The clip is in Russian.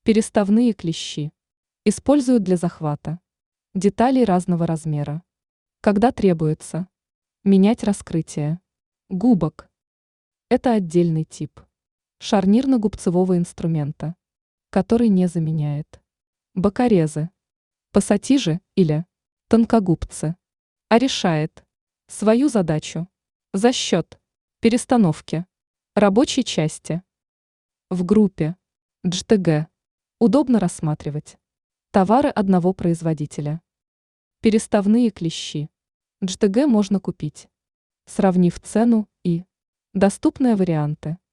Переставные клещи. Используют для захвата деталей разного размера. Когда требуется менять раскрытие губок. Это отдельный тип шарнирно-губцевого инструмента, который не заменяет бокорезы, пассатижи или тонкогубцы, а решает свою задачу за счет перестановки рабочей части. В группе ДЖТГ удобно рассматривать товары одного производителя. Переставные клещи. ДЖТГ можно купить, сравнив цену и доступные варианты.